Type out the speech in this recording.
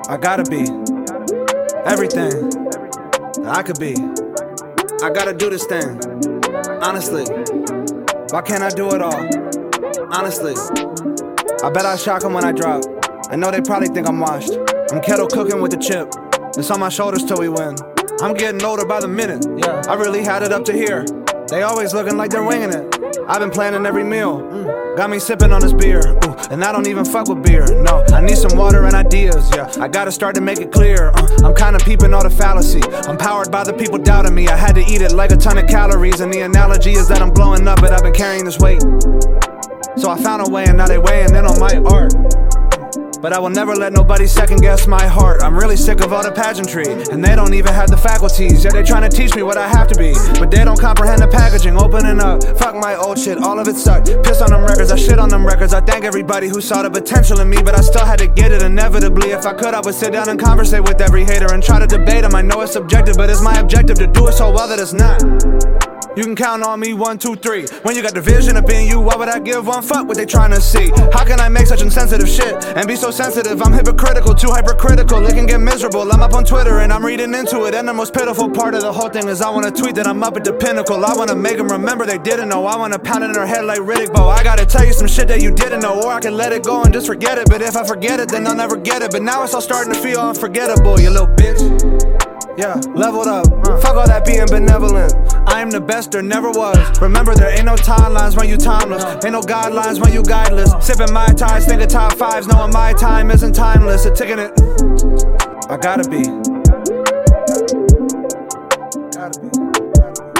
I gotta be everything that I could be. I gotta do this thing, honestly. Why can't I do it all? Honestly, I bet I shock them when I drop. I know they probably think I'm washed. I'm kettle cooking with the chip. It's on my shoulders till we win. I'm getting older by the minute. Yeah, I really had it up to here. They always looking like they're winging it. I've been planning every meal. Got me sipping on this beer. Ooh, and I don't even fuck with beer. No, I need some water and ideas. Yeah, I gotta start to make it clear. I'm kinda peeping all the fallacy. I'm powered by the people doubting me. I had to eat it like a ton of calories. And the analogy is that I'm blowing up, but I've been carrying this weight. So I found a way, and now they weighing in on my art. But I will never let nobody second guess my heart. I'm really sick of all the pageantry, and they don't even have the faculties. Yeah, they trying to teach me what I have to be, but they don't comprehend the packaging. Opening up, fuck my old shit, all of it sucked. Piss on them records, I shit on them records. I thank everybody who saw the potential in me, but I still had to get it inevitably. If I could, I would sit down and conversate with every hater and try to debate them. I know it's subjective, but it's my objective to do it so well that it's not. You can count on me, 1, 2, 3. When you got the vision up in you, why would I give one fuck what they trying to see? How can I make such insensitive shit and be so sensitive? I'm hypocritical, too hypercritical, it can get miserable. I'm up on Twitter and I'm reading into it, and the most pitiful part of the whole thing is I wanna tweet that I'm up at the pinnacle. I wanna make them remember they didn't know. I wanna pound it in their head like Riddick Bowe. I gotta tell you some shit that you didn't know, or I can let it go and just forget it. But if I forget it, then I'll never get it. But now it's all starting to feel unforgettable, you little bitch. Yeah, leveled up, fuck all that being benevolent. I am the best there never was. Remember, there ain't no timelines when you timeless. Ain't no guidelines when you guideless. Sipping Mai Tais, thinking top fives, knowing my time isn't timeless. It's ticking it. I gotta be. Gotta be.